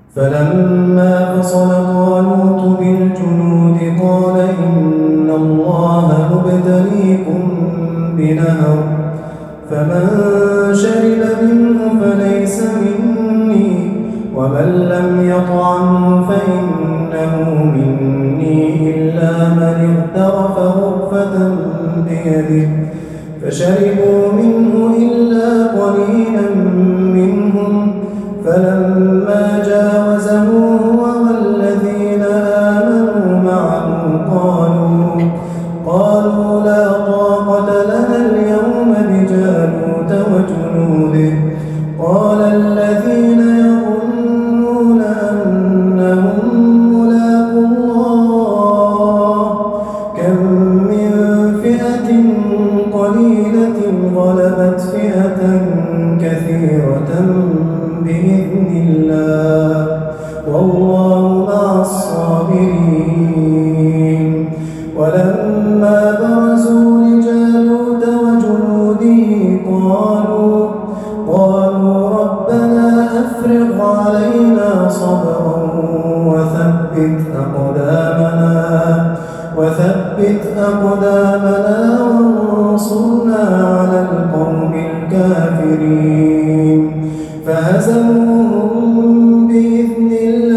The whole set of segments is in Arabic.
فلما فصل طالوت بالجنود قال إن الله مبتليكم بنهر فمن شرب منه فليس مني ومن لم يطعمه فإنه مني إلا من اغترف غرفة بيده فشربوا منه إلا قليلا منهم فلما جاوزه هو والذين آمنوا معه قالوا لا طاقة لنا اليوم بجالوت وجنوده قال الذين يظنون أنهم ملاقو الله كم من فئة قليلة غلبت فئة كثيرة بإذن الله والله مع الصابرين ولما برزوا لجالوت وجنوده قالوا ربنا أفرغ علينا صبرا وثبت أقدامنا وانصرنا على القوم الكافرين فهزموهم بإذن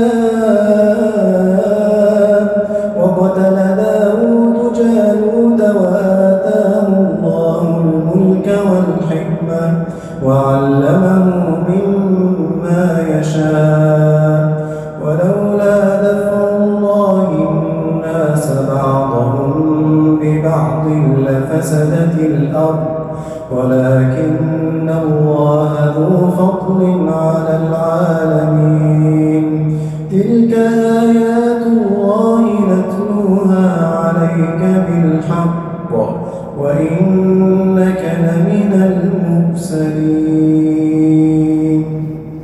الله وقتل داود جالوت وآتاه الله الملك والحكمة وعلمه مما يشاء ولولا دفع الله الناس بعضهم ببعض لفسدت الأرض ولكن الله ذو فضل على العالمين تلك آيات الله نتلوها عليك بالحق وإنك لمن المرسلين